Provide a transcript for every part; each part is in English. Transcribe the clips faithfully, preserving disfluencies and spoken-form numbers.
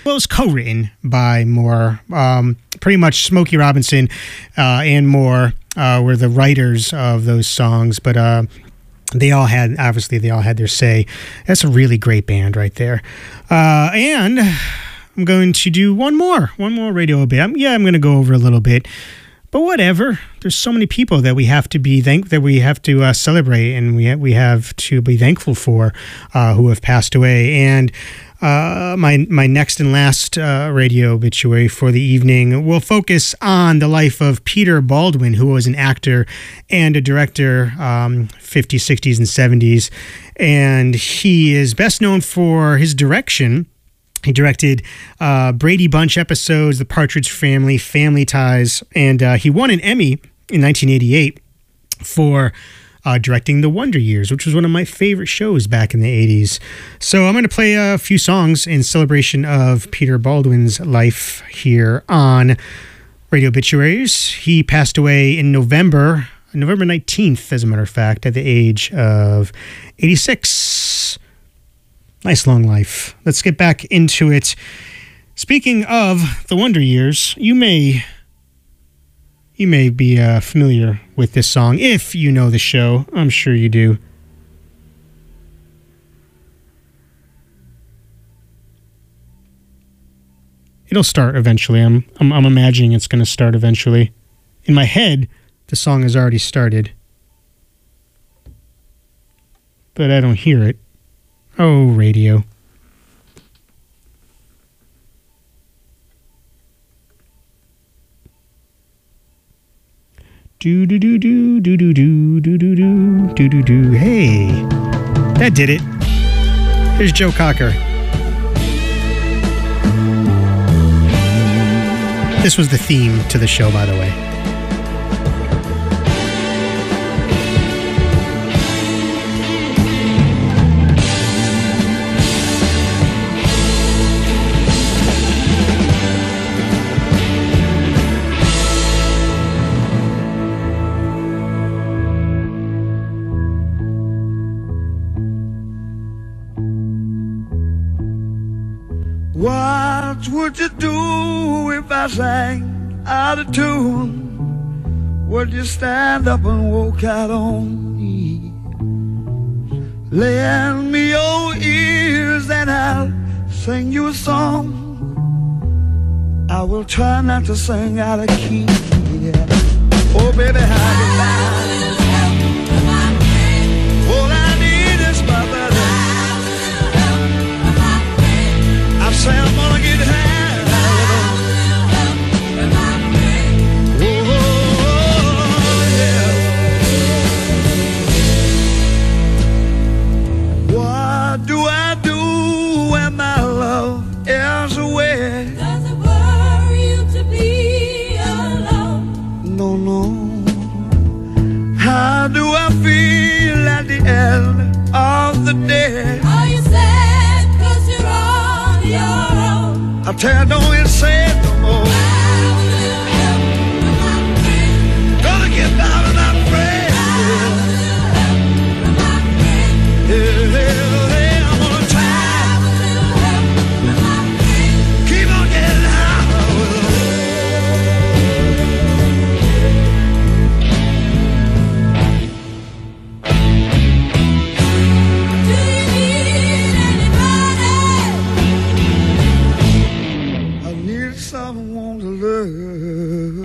Well, it's co-written by Moore. Um, pretty much Smokey Robinson uh, and Moore uh, were the writers of those songs, but uh, they all had, obviously, they all had their say. That's a really great band right there. Uh, and I'm going to do one more, one more radio bit. I'm, yeah, I'm going to go over a little bit, but whatever. There's so many people that we have to be thank that we have to uh, celebrate, and we ha- we have to be thankful for uh, who have passed away. And Uh, my my next and last uh, radio obituary for the evening will focus on the life of Peter Baldwin, who was an actor and a director, um, fifties, sixties, and seventies. And he is best known for his direction. He directed uh, Brady Bunch episodes, The Partridge Family, Family Ties, and uh, he won an Emmy in nineteen eighty-eight for Uh, directing The Wonder Years, which was one of my favorite shows back in the eighties. So I'm going to play a few songs in celebration of Peter Baldwin's life here on Radio Obituaries. He passed away in November, November nineteenth, as a matter of fact, at the age of eighty-six. Nice long life. Let's get back into it. Speaking of The Wonder Years, you may... You may be uh, familiar with this song if you know the show. I'm sure you do. It'll start eventually. I'm I'm, I'm imagining it's going to start eventually. In my head, the song has already started, but I don't hear it. Oh, radio. Do do do do do do do do do do do do do. Hey, that did it. Here's Joe Cocker. This was the theme to the show, by the way. What would you do if I sang out of tune? Would you stand up and walk out on me? Lend me your ears and I'll sing you a song. I will try not to sing out of key. Yeah. Oh, baby, how do I? All I need is my brother. I say I'm gonna get high. What do I do when my love is away? Does it worry you to be alone? No, no. How do I feel at the end of the day? Are you sad cause you're on your own? I tell you, don't even say it no more. Gonna get by with my friend. Yeah, yeah, yeah, I'm gonna try. Keep on getting high. Do you need anybody? I need someone to love.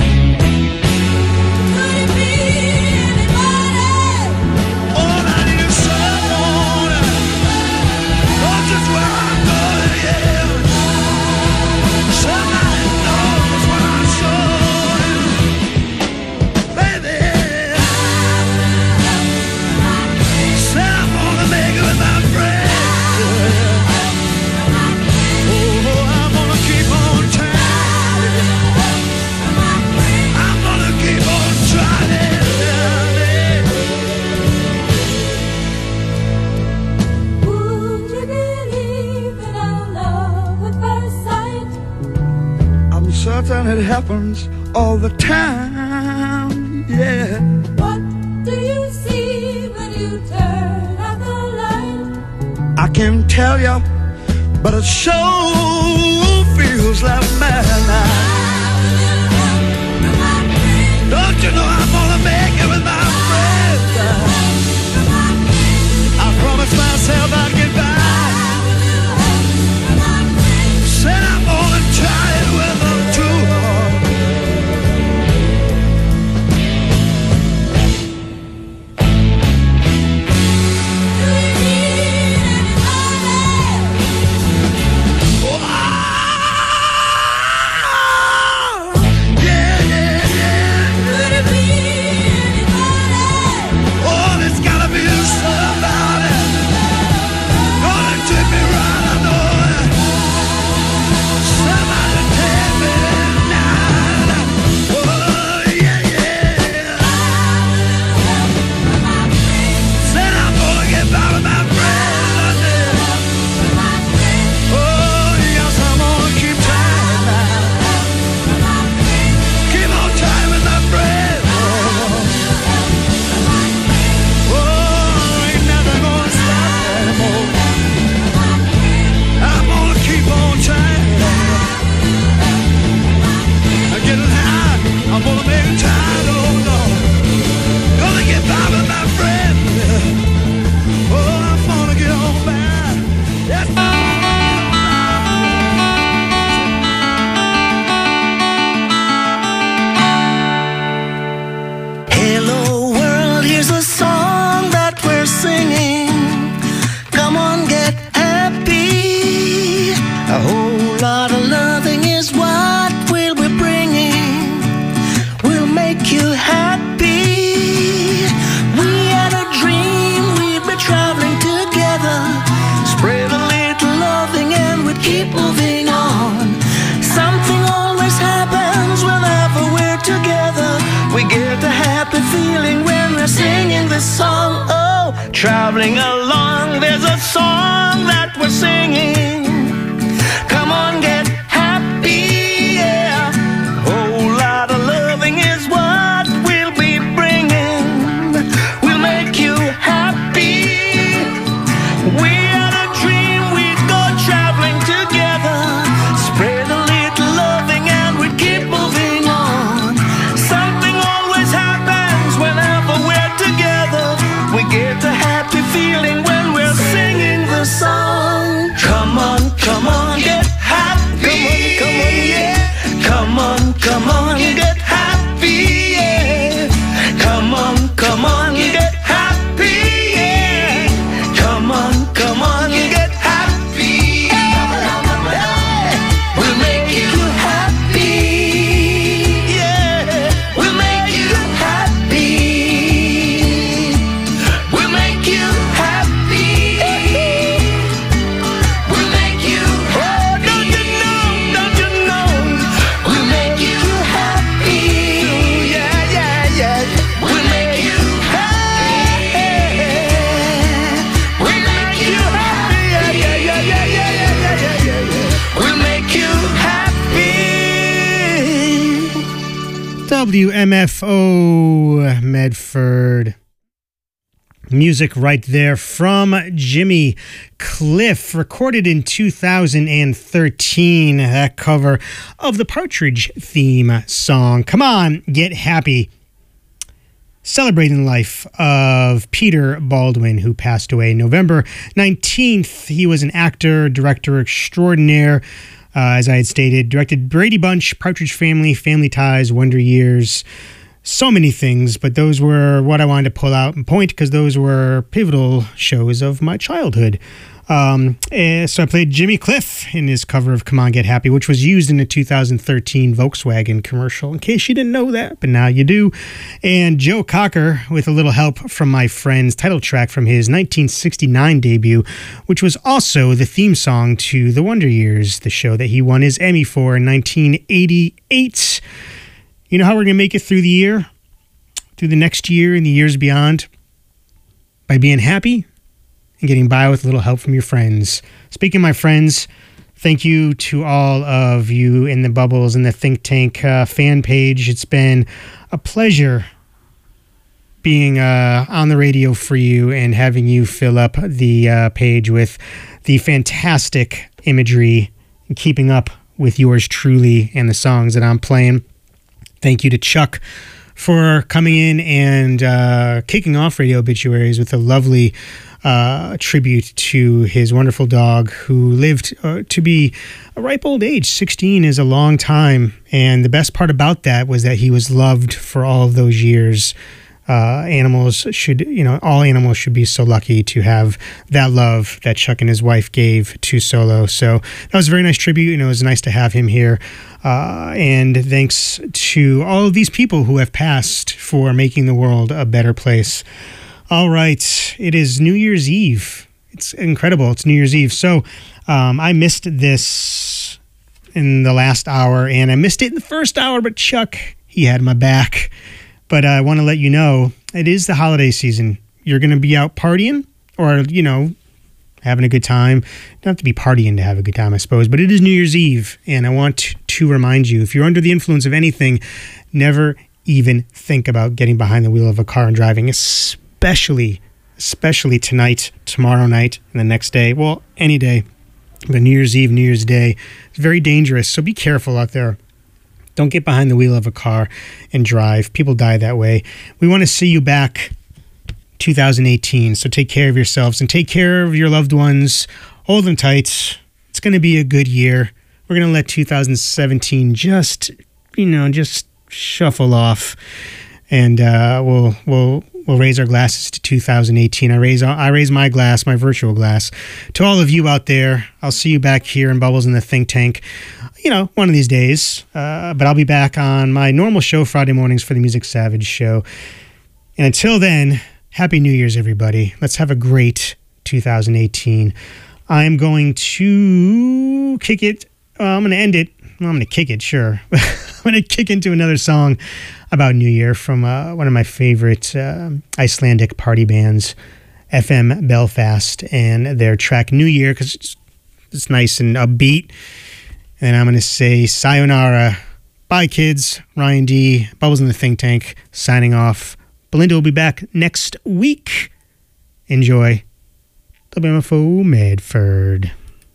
Could it be anybody? All I need is someone. Not just where I'm going, yeah. Somebody knows what I'm showing. Baby, said I'm gonna make it with my friend. Oh, I'm gonna keep on trying. I'm gonna keep on trying. Would you believe in our love at first sight? I'm certain it happens all the time, yeah. What do you see when you turn out the light? I can't tell you, but it sure lot of loving is what we'll be bringing. We'll make you happy. We had a dream we'd be traveling together. Spread a little loving and we'd keep moving on. Something always happens whenever we're together. We get a happy feeling when we're singing this song. Oh, traveling along, there's a song that we're singing. Come on, get happy, yeah. Whole lot of loving is what we'll be bringing. We'll make you happy. We had a dream we'd go traveling together. Spread a little loving and we'd keep moving on. Something always happens whenever we're together. We get a happy feeling when we're singing the song. Come on, come on, get happy. Come on, come on, yeah. Come on, come on, get happy, yeah. Come on, come on, get happy, yeah. Come on, come on, get happy. Hey, we'll make you happy, yeah. We'll make you happy. We'll make you happy. We'll make you happy. Oh, don't you know, don't you know? We'll make you happy. Yeah, yeah, yeah. We'll make you happy. We'll make you happy. Yeah, yeah, yeah, yeah, yeah, yeah, yeah, yeah, yeah. We'll make you happy. W M F O Medford. Music right there from Jimmy Cliff, recorded in two thousand thirteen. That cover of the Partridge theme song. Come on, get happy. Celebrating the life of Peter Baldwin, who passed away November nineteenth. He was an actor, director extraordinaire. Uh, as I had stated, directed Brady Bunch, Partridge Family, Family Ties, Wonder Years, so many things, but those were what I wanted to pull out and point because those were pivotal shows of my childhood. Um, eh, so I played Jimmy Cliff in his cover of Come On Get Happy, which was used in the two thousand thirteen Volkswagen commercial, in case you didn't know that, but now you do. And Joe Cocker, with a little help from my friend's title track from his nineteen sixty-nine debut, which was also the theme song to The Wonder Years, the show that he won his Emmy for in nineteen eighty-eight. You know how we're going to make it through the year, through the next year and the years beyond? By being happy and getting by with a little help from your friends. Speaking of my friends, thank you to all of you in the Bubbles and the Think Tank uh, fan page. It's been a pleasure being uh, on the radio for you and having you fill up the uh, page with the fantastic imagery and keeping up with yours truly and the songs that I'm playing. Thank you to Chuck for coming in and uh, kicking off Radio Obituaries with a lovely uh, tribute to his wonderful dog who lived uh, to be a ripe old age. sixteen is a long time. And the best part about that was that he was loved for all of those years. Uh, animals should, you know, all animals should be so lucky to have that love that Chuck and his wife gave to Solo. So that was a very nice tribute, and it was nice to have him here. Uh, and thanks to all of these people who have passed for making the world a better place. All right, it is New Year's Eve. It's incredible. It's New Year's Eve. So um, I missed this in the last hour, and I missed it in the first hour, but Chuck, he had my back. But I want to let you know, it is the holiday season. You're going to be out partying or, you know, having a good time. You don't have to be partying to have a good time, I suppose. But it is New Year's Eve, and I want to remind you, if you're under the influence of anything, never even think about getting behind the wheel of a car and driving, especially, especially tonight, tomorrow night, and the next day. Well, any day. But New Year's Eve, New Year's Day, it's very dangerous, so be careful out there. Don't get behind the wheel of a car and drive. People die that way. We want to see you back two thousand eighteen. So take care of yourselves and take care of your loved ones. Hold them tight. It's going to be a good year. We're going to let two thousand seventeen just, you know, just shuffle off. And uh, we'll we'll we'll raise our glasses to two thousand eighteen. I raise I raise my glass, my virtual glass, to all of you out there. I'll see you back here in Bubbles in the Think Tank, you know, one of these days. Uh, but I'll be back on my normal show Friday mornings for the Music Savage show. And until then, Happy New Year's, everybody. Let's have a great two thousand eighteen. I'm going to kick it. Well, I'm going to end it. Well, I'm going to kick it, sure. I'm going to kick into another song about New Year from uh, one of my favorite uh, Icelandic party bands, F M Belfast, and their track New Year, because it's, it's nice and upbeat. And I'm going to say sayonara. Bye, kids. Ryan D., Bubbles in the Think Tank, signing off. Belinda will be back next week. Enjoy. W M F O Medford.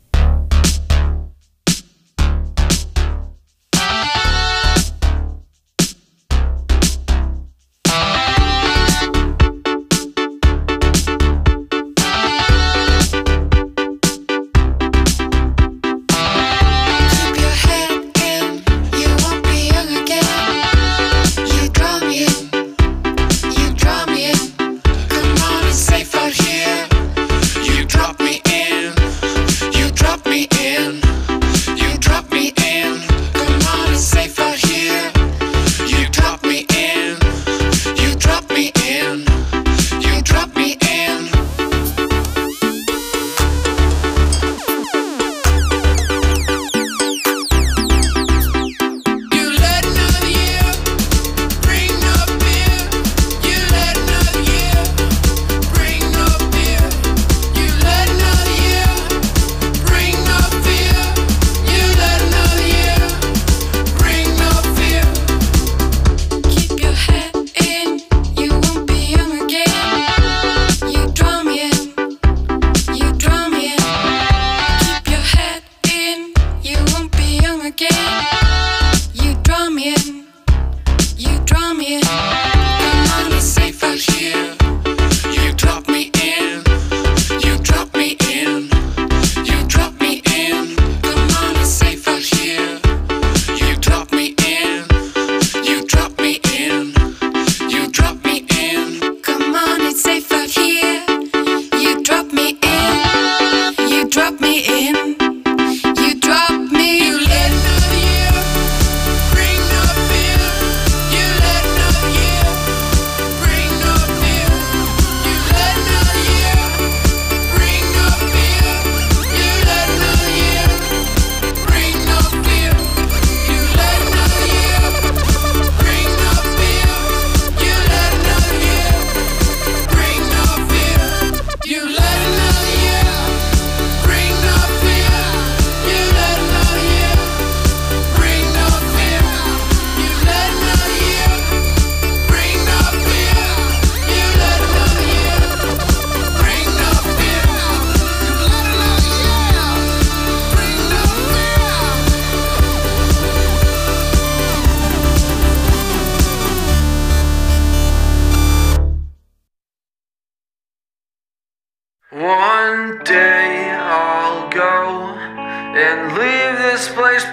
One day I'll go and leave this place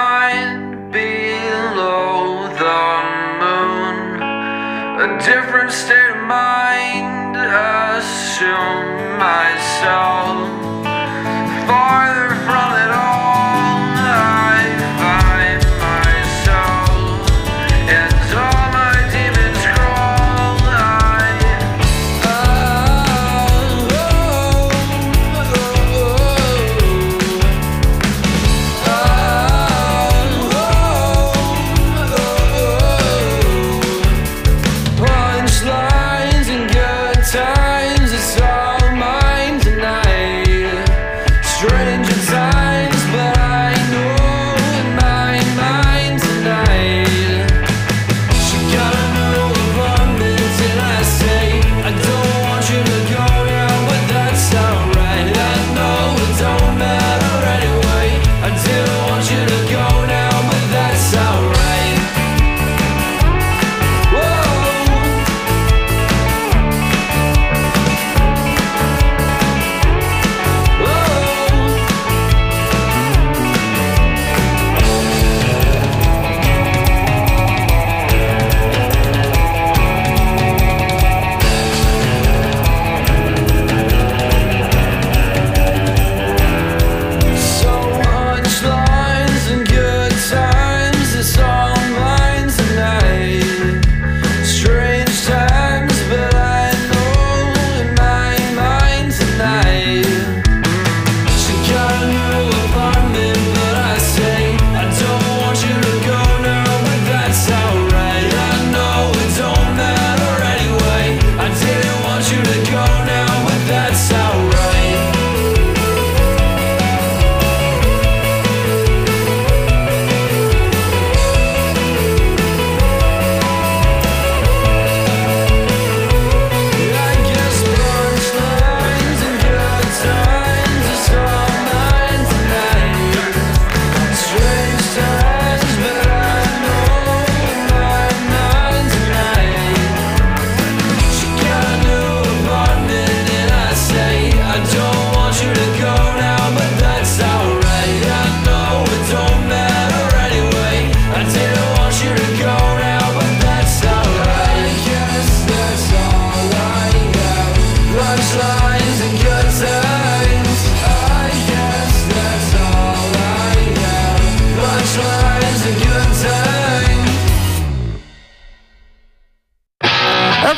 behind, below the moon. A different state of mind, assume myself farther from it all. I find myself and all my demons crawl. I, oh, oh, oh, oh, oh. Punchlines and good times, it's all mine tonight.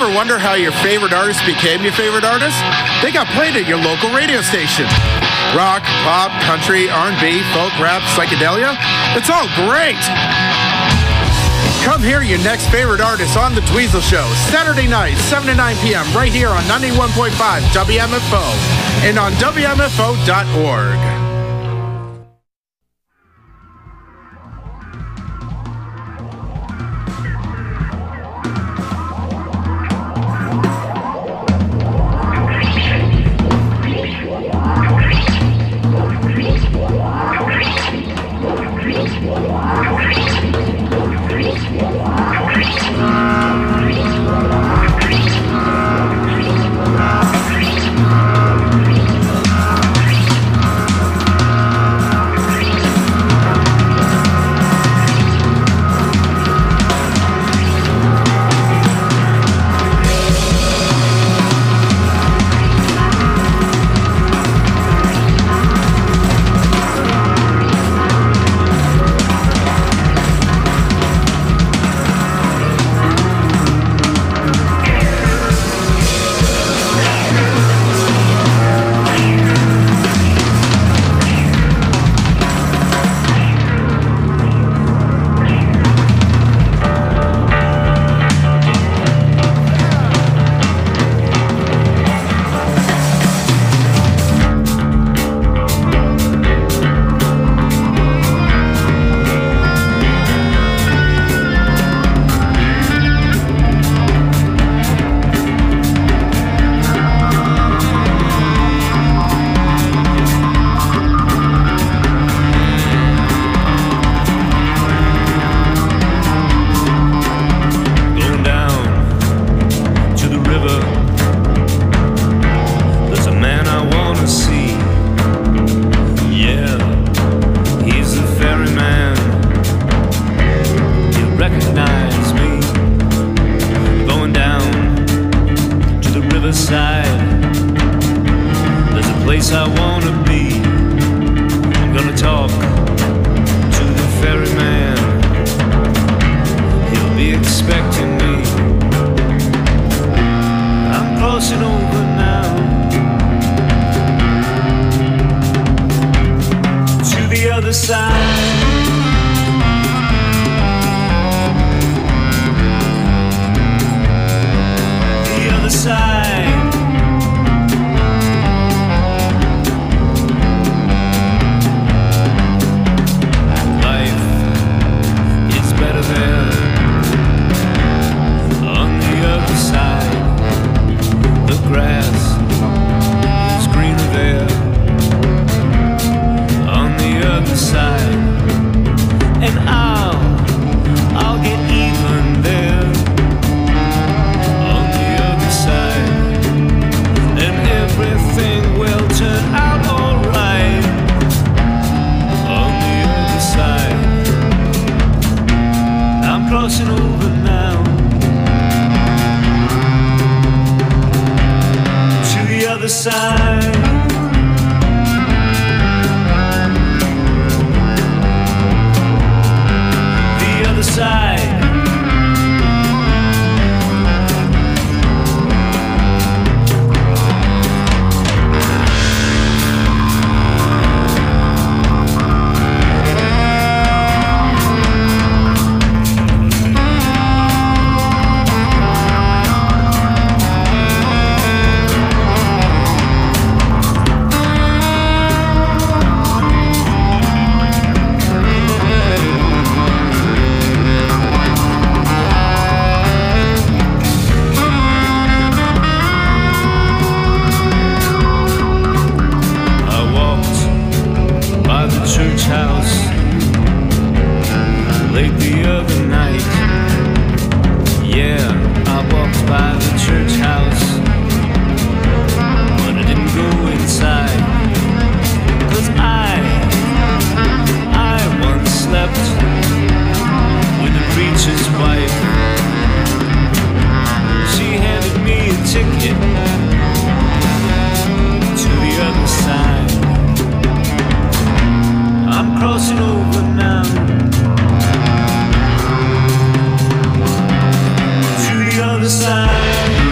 ever wonder how your favorite artist became your favorite artist? They got played at your local radio station. Rock, pop, country, R and B, folk, rap, psychedelia. It's all great. Come hear your next favorite artist on The Dweezil Show, Saturday night, seven to nine p.m. right here on ninety-one point five W M F O and on W M F O dot org. Side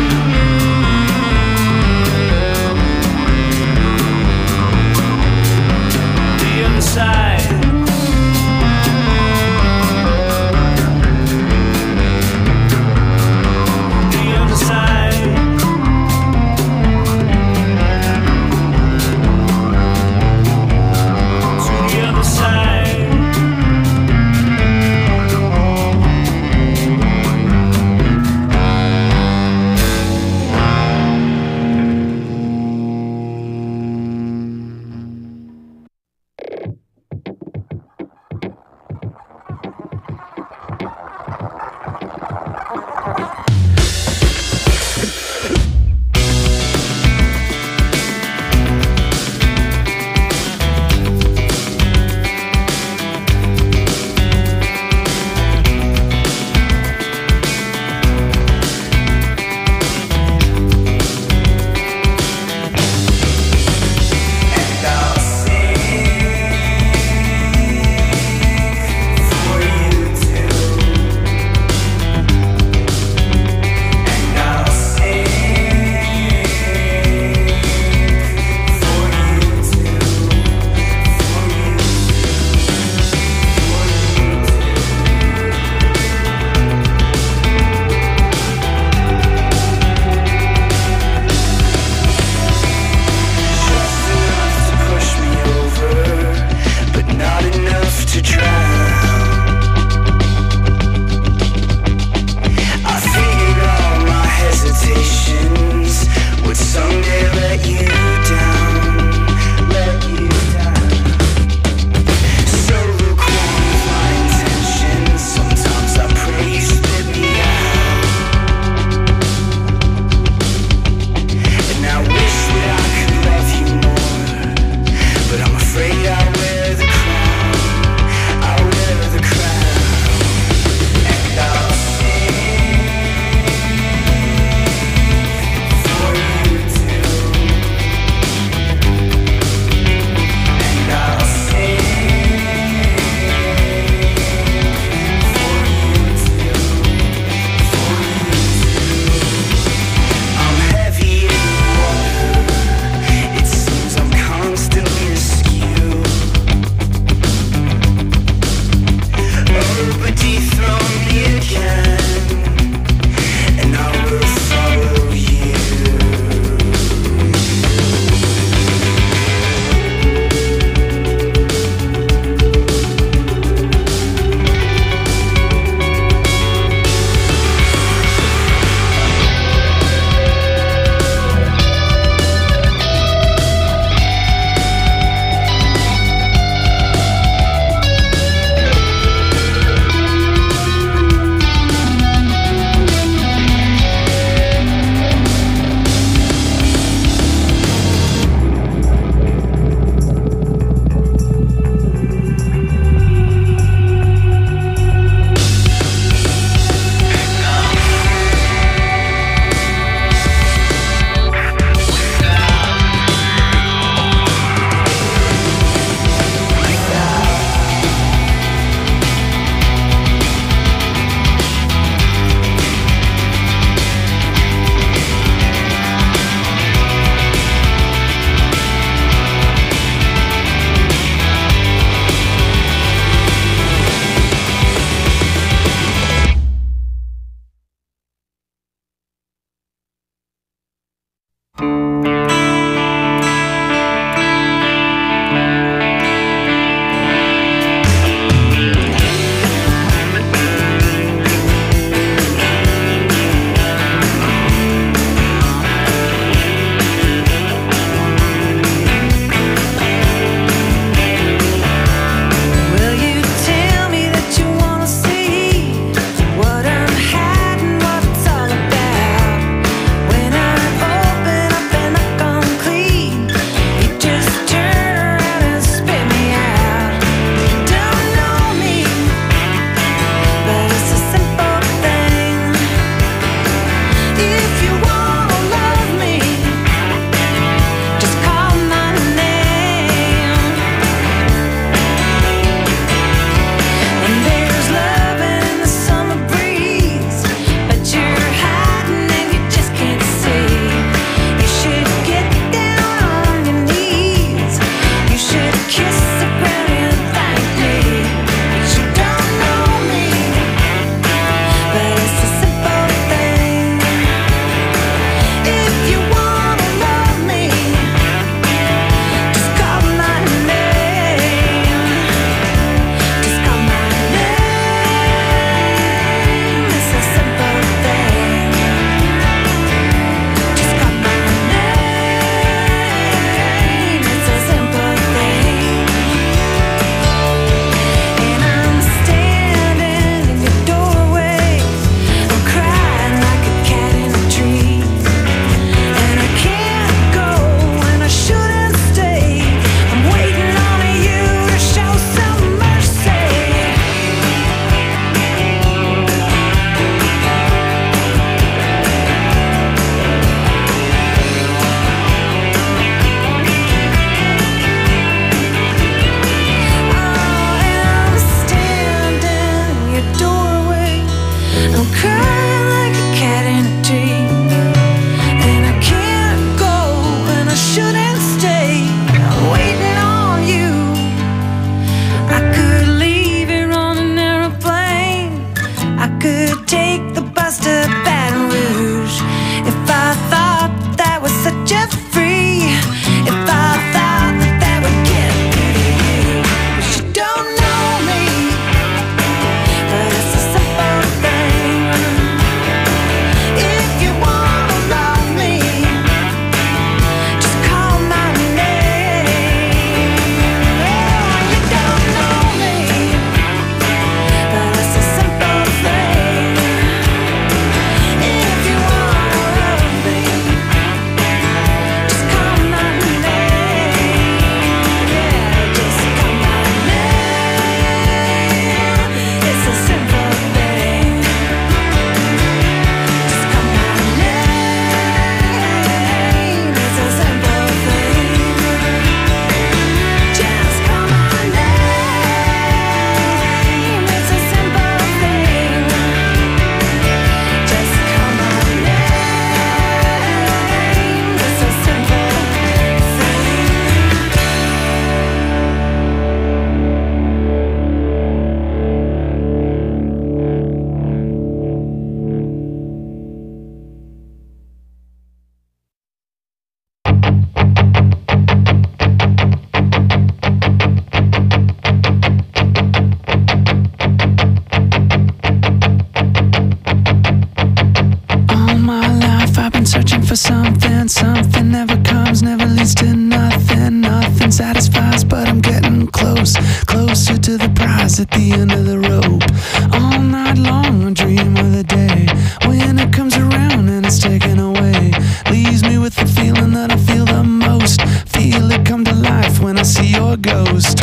prize at the end of the rope. All night long I dream of the day when it comes around and it's taken away. Leaves me with the feeling that I feel the most. Feel it come to life when I see your ghost.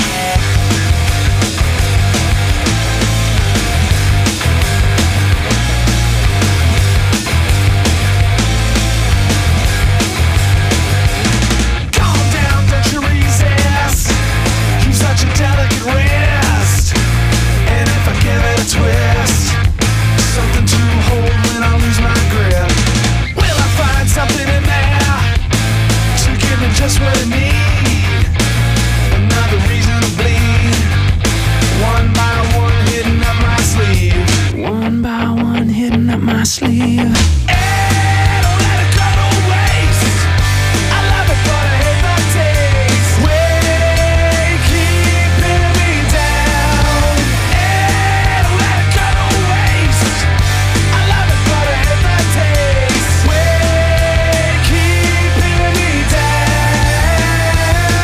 Twist, something to hold when I lose my grip. Will I find something in there to give me just what I need? Another reason to bleed. One by one hidden up my sleeve. One by one hidden up my sleeve. Hey, don't let it go to waste. I love it, but I hate the taste. Way keep pinning me down. Hey, don't let it go to waste. I love it, but I hate the taste. Way keep pinning me down.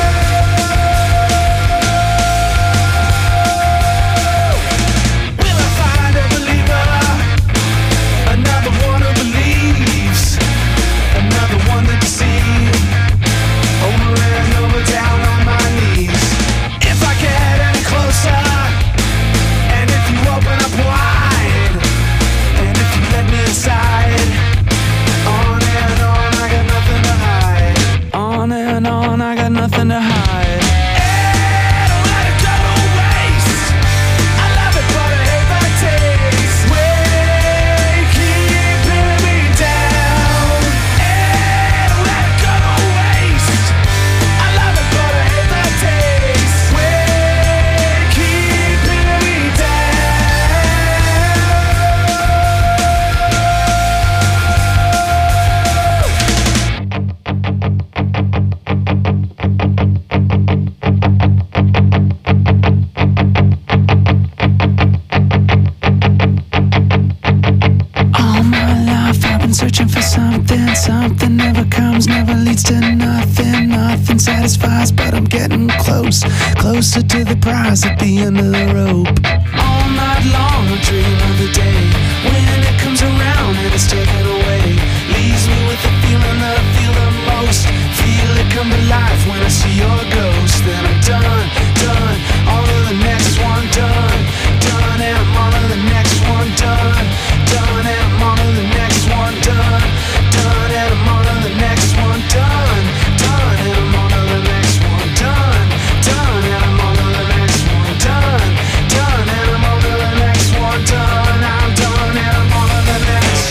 Will I find a believer? Another one who believes. Another one to deceive. Over and over, down on my knees. If I get any closer, and if you open up wide, and if you let me inside, on and on, I got nothing to hide. On and on, I got nothing to hide. Hey, don't let it go to waste. I love it, but I hate the taste. Way keep pinning me down. Hey, don't let it go to waste. I love it, but I hate the taste. Way keep pinning me down. All my life I've been searching for something. Something never comes, never leads to nothing. Nothing satisfies, but I'm getting close. Closer to the prize at the end of the rope. All night long I dream of the day when it comes around and it's taken away. Leaves me with the feeling that I feel the most. Feel it come to life when I see your ghost. Then I'm done, done, on to the next one, done. Done and I'm on to the next one, done. Done and I'm on to the next one, done. Done and I'm on to the next one, done. Done and I'm on to the next one, done. Done and I'm on to the next one, done. Done and I'm on to the next one, done. I'm done and I'm on to the next.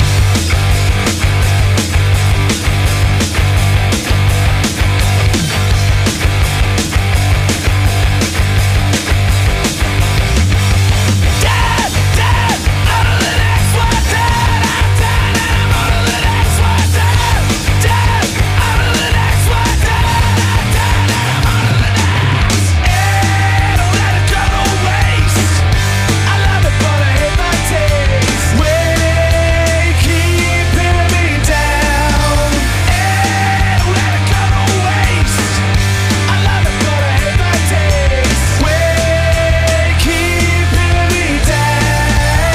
Dead, dead, on to the next one, dead. I'm dead and I'm on to the next one, dead. Dead, on to the next one, dead. I'm dead and I'm on to the next. Hey, don't let it go to waste. I love it, but I hate the taste. Way keep pinning me down. Hey, don't let it go to waste. I love it, but I hate the taste. Way keep pinning me down.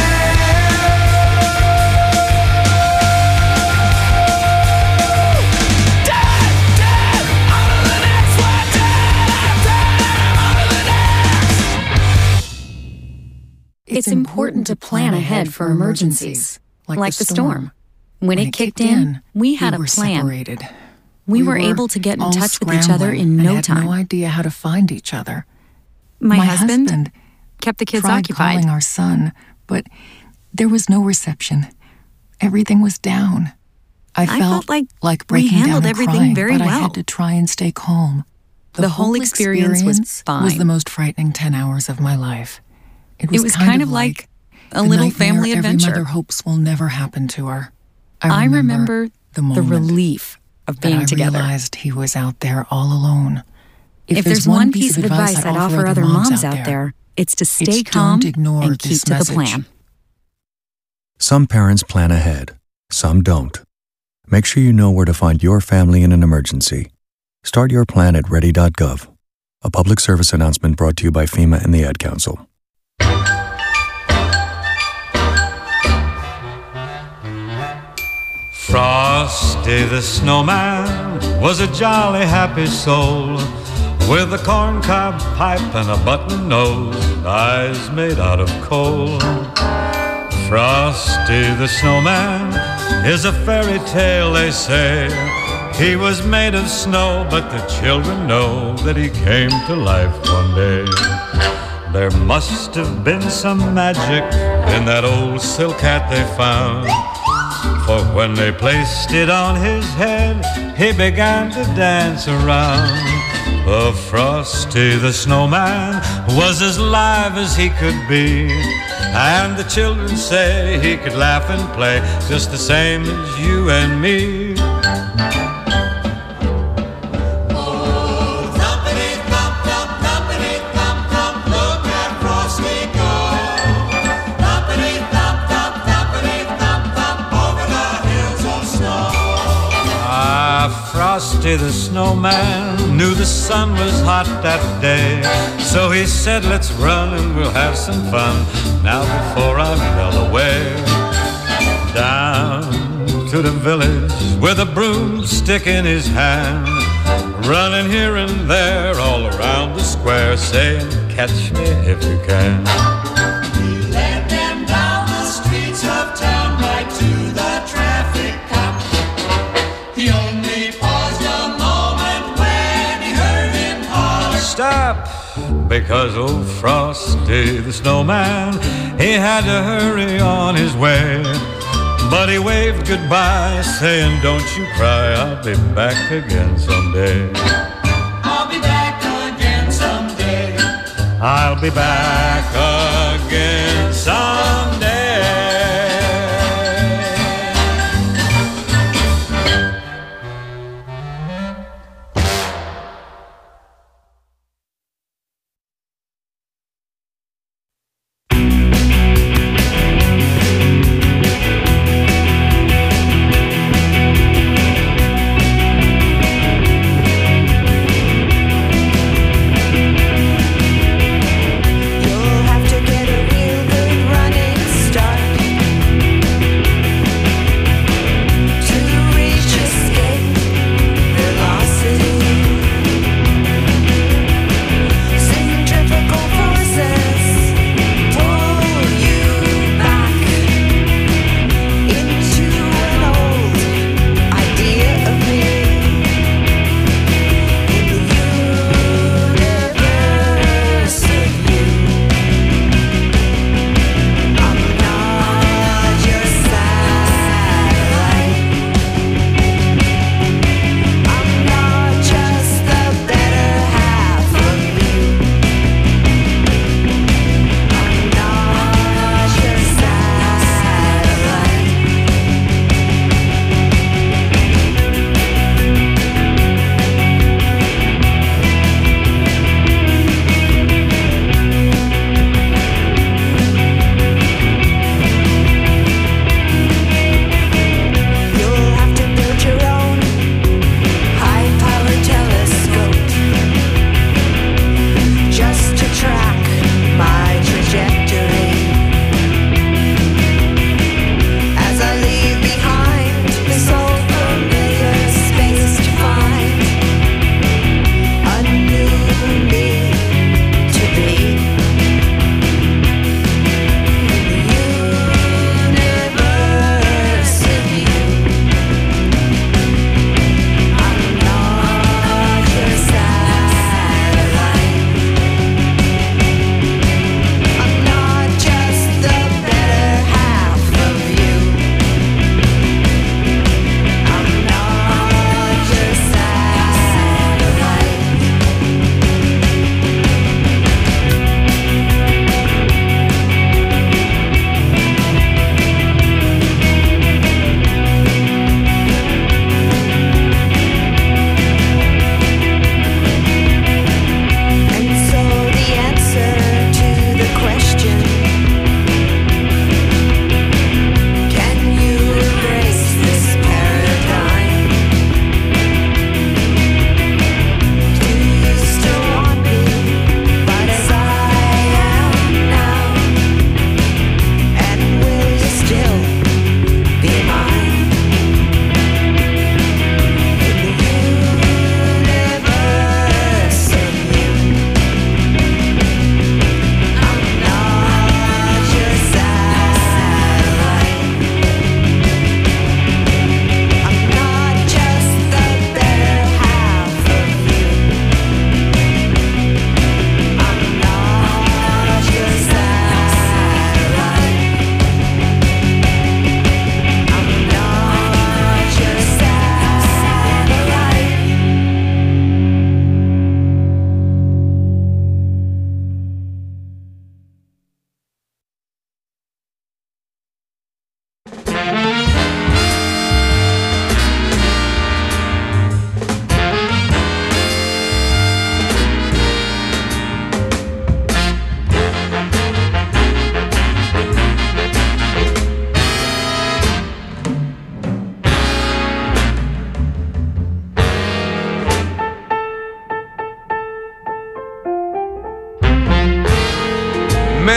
Dead, dead, on to the next one, dead. I'm dead and I'm on to the next. It's important to plan ahead for emergencies, like the storm. When it kicked in, we had a were plan. separated. We were able to get in all touch with each other scrambling in and no had time. no idea how to find each other. My husband kept the kids tried occupied. calling our son, but there was no reception. Everything was down. I I felt, felt like we breaking handled down and everything crying, very but I well. had to try and stay calm. The whole experience was fine. was the most frightening ten hours of my life. It was, It was kind of like a the little nightmare family every adventure. mother hopes will never happen to her. I remember the the moment relief of that being I together. realized he was out there all alone. If, there's one piece of advice I'd offer other moms out there, it's to stay it's calm don't ignore and keep this to the message. plan. Some parents plan ahead, some don't. Make sure you know where to find your family in an emergency. Start your plan at ready dot gov. A public service announcement brought to you by FEMA and the Ad Council. Frosty the Snowman was a jolly happy soul, with a corncob pipe and a button nose, and eyes made out of coal. Frosty the Snowman is a fairy tale, they say. He was made of snow, but the children know that he came to life one day. There must have been some magic in that old silk hat they found, for when they placed it on his head, he began to dance around. Oh, Frosty the Snowman was as live as he could be, and the children say he could laugh and play just the same as you and me. Frosty the Snowman knew the sun was hot that day, so he said, let's run and we'll have some fun now before I melt away. Down to the village with a broomstick in his hand, running here and there all around the square, saying, catch me if you can. He led them down the streets of town right to the traffic cop. He only paused a moment when he heard him holler, stop! Because old Frosty the Snowman, he had to hurry on his way. But he waved goodbye, saying, don't you cry, I'll be back again someday. I'll be back again someday. I'll be back again someday. You'll have to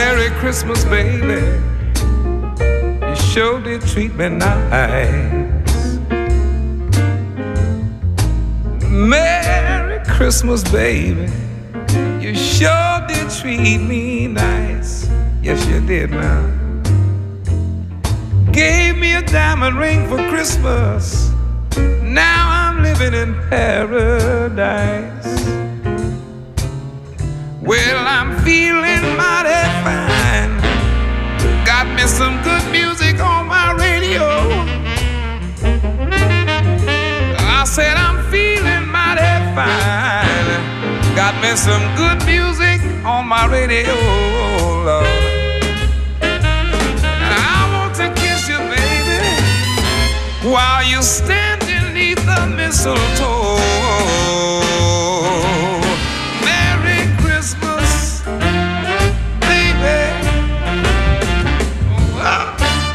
Merry Christmas, baby. You sure did treat me nice. Merry Christmas, baby. You sure did treat me nice. Yes, you did now. Gave me a diamond ring for Christmas. Now I'm living in paradise. Well, I'm feeling mighty fine. Got me some good music on my radio. I said I'm feeling mighty fine. Got me some good music on my radio, Lord. And I want to kiss you, baby, while you stand beneath the mistletoe. Merry Christmas, baby. Wow.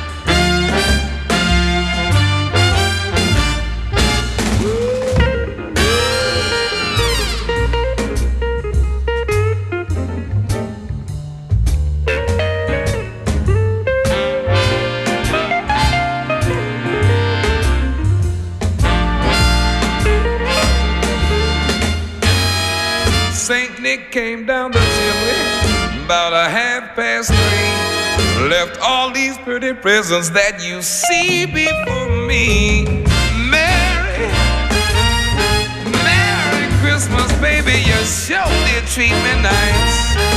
Saint Nick came down the chimney about a half past three. Left all these pretty presents that you see before me. Merry, Merry Christmas, baby. You sure did treat me nice.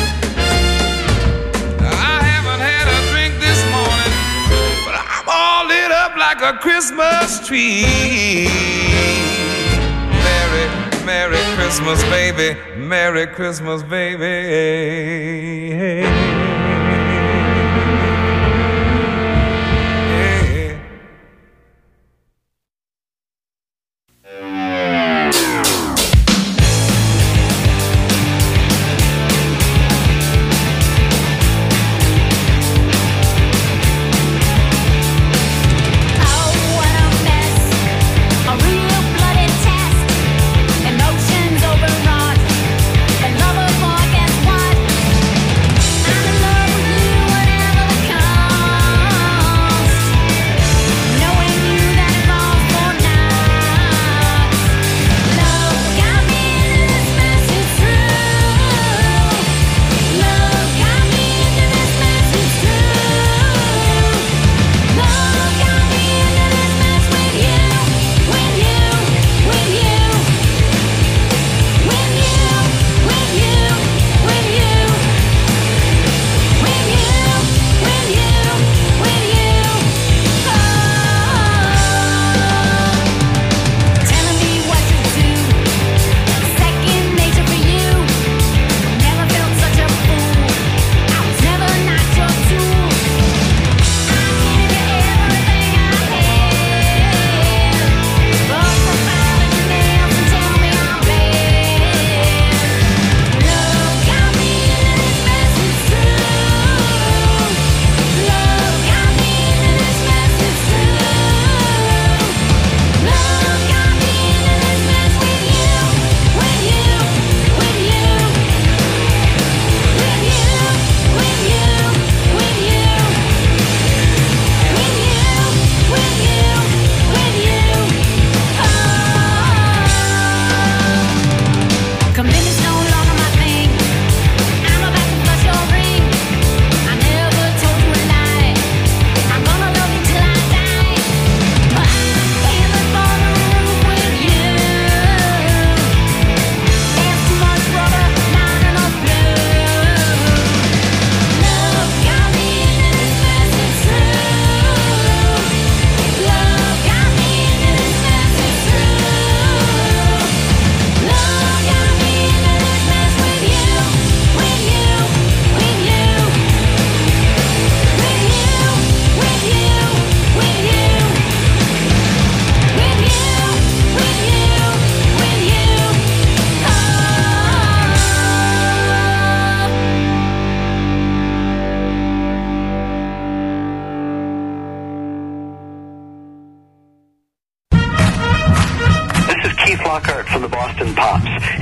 I haven't had a drink this morning, but I'm all lit up like a Christmas tree. Merry, Merry Christmas, baby. Merry Christmas, baby. Yeah.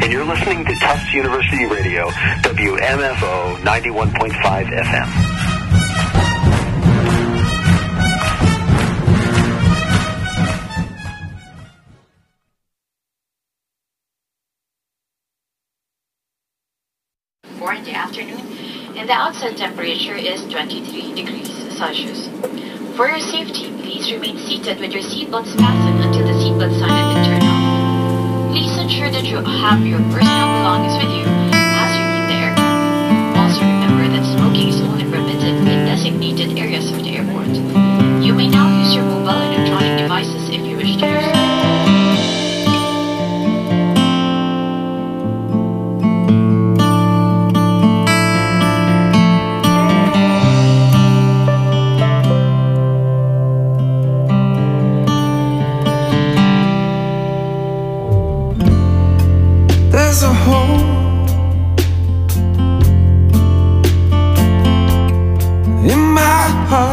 and you're listening to Tufts University Radio, W M F O ninety-one point five F M. In the afternoon, and the outside temperature is twenty-three degrees Celsius. For your safety, please remain seated with your seatbelts fastened until the seatbelt sign has been turned off. Please ensure that you have your personal belongings with you as you leave the aircraft. Also remember that smoking is only permitted in designated areas of the airport. You may now use your mobile electronic devices if you wish to do so. There's a hole in my heart.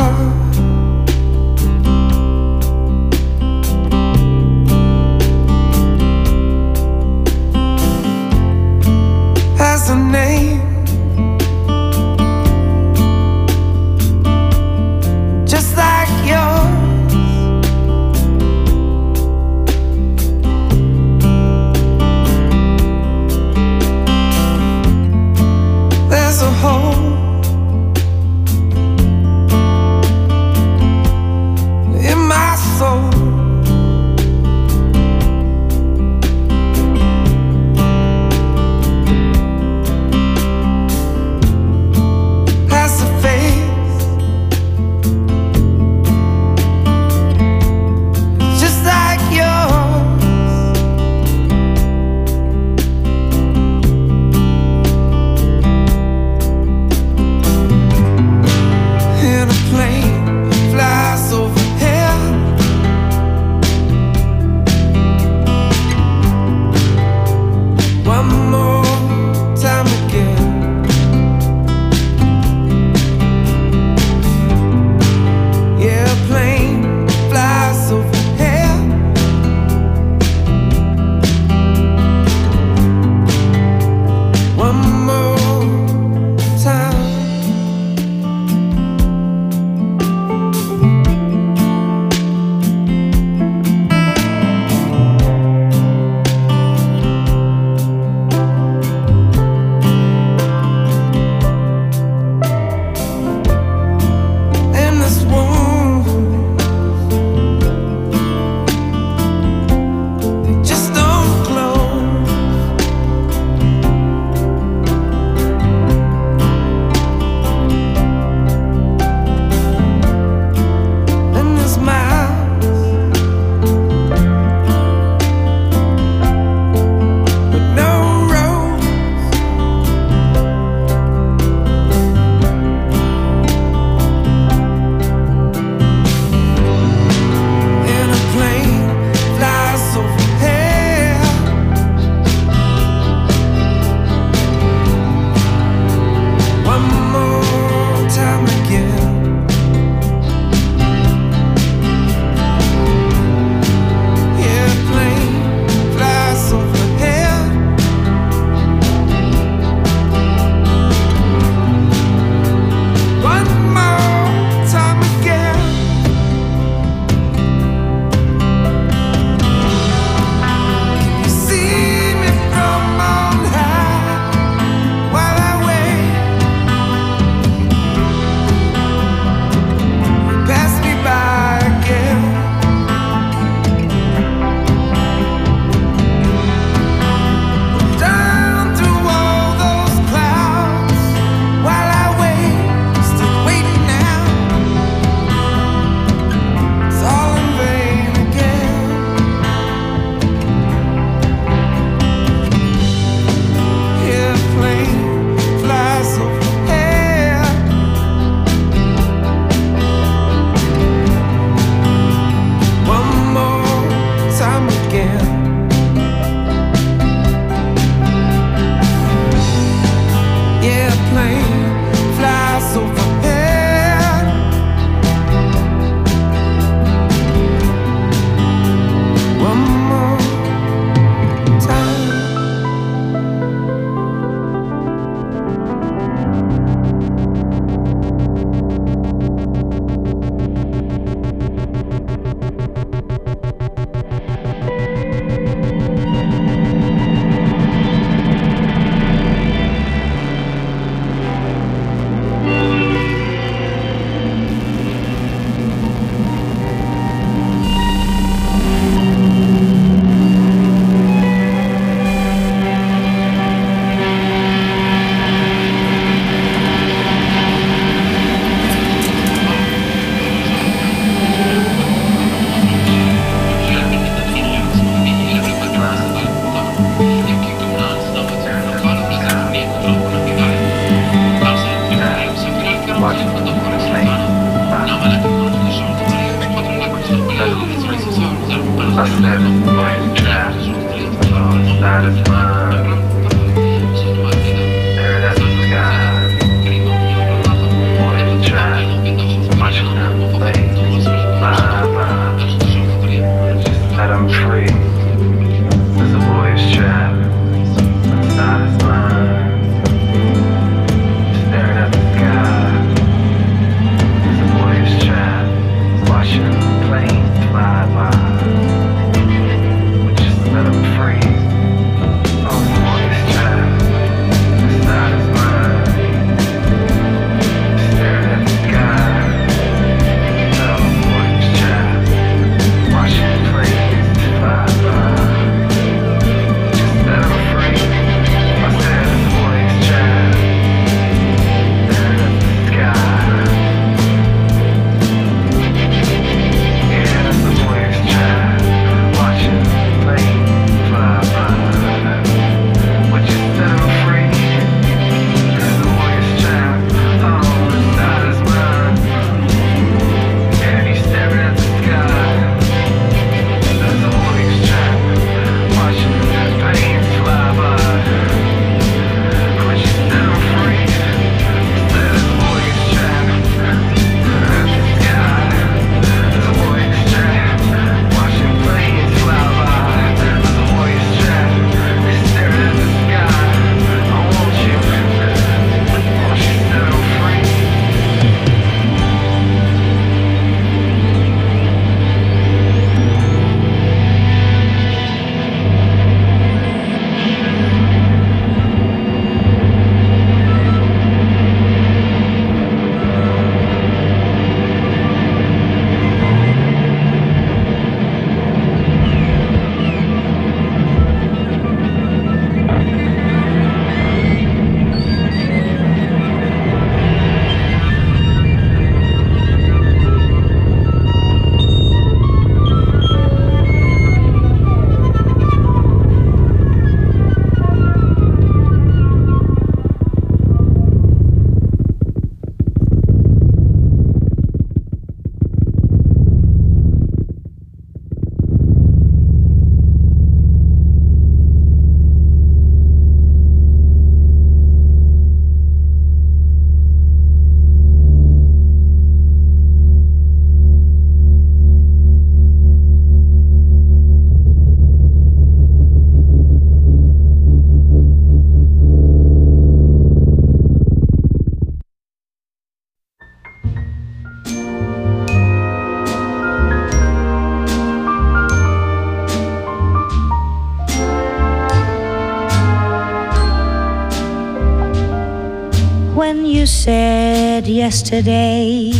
When you said yesterday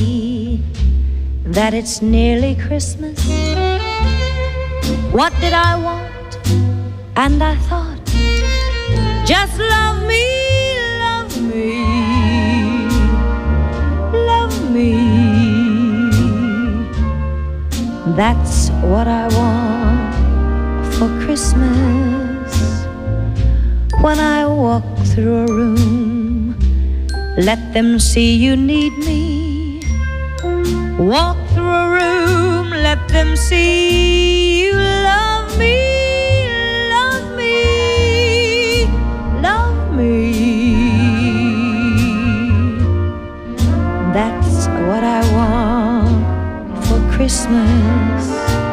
that it's nearly Christmas, what did I want? And I thought, just love me, love me, love me. That's what I want for Christmas. When I walk through a room, let them see you need me. Walk through a room, let them see you love me, love me, love me. That's what I want for Christmas.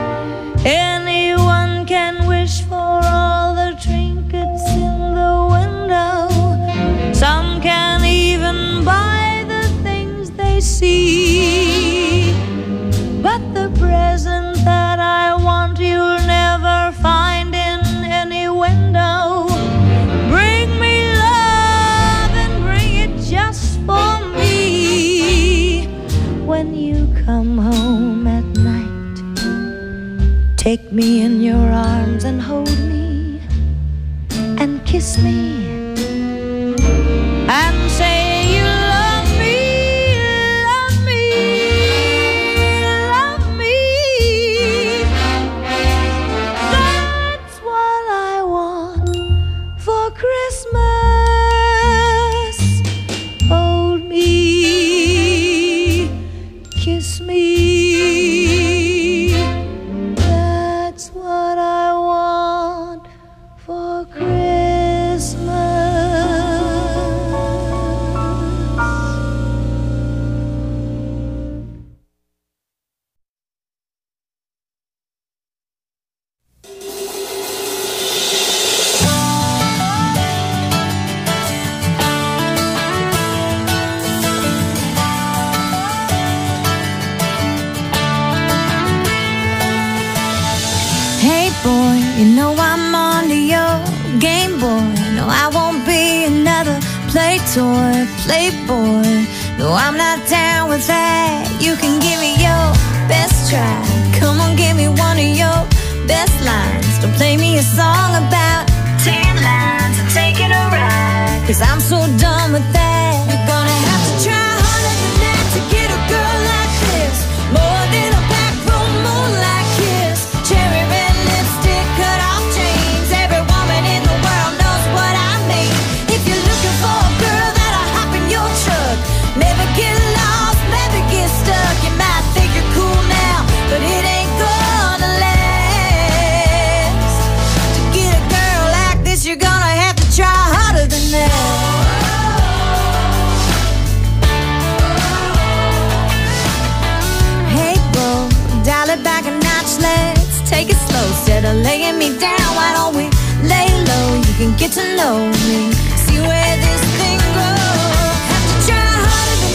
Anyone can wish for all the trinkets in the window. Some can even buy the things they see. But the present that I want you'll never find in any window. Bring me love and bring it just for me. When you come home at night, take me in your arms and hold me and kiss me and say you love me, love me, love me. That's what I want for Christmas. Hold me You know I'm onto your Game Boy. No, I won't be another play toy, playboy. No, I'm not down with that. You can give me your best try. Come on, give me one of your best lines. Don't play me a song about ten lines and take it a ride. Cause I'm so done with that. You're gonna have to try harder than that to get a girl like this. More than a back room moonlight kiss. Cherry red lipstick, cut off jeans. Every woman in the world knows what I mean. If you're looking for a girl that'll hop in your truck, never get lost, never get stuck. You might think you're cool now, but it ain't gonna last. To get a girl like this, you're gonna have to try harder than that. Hey, bro, dial it back a notch, let's take it slow. Instead of laying me down, why don't we lay low? You can get to know me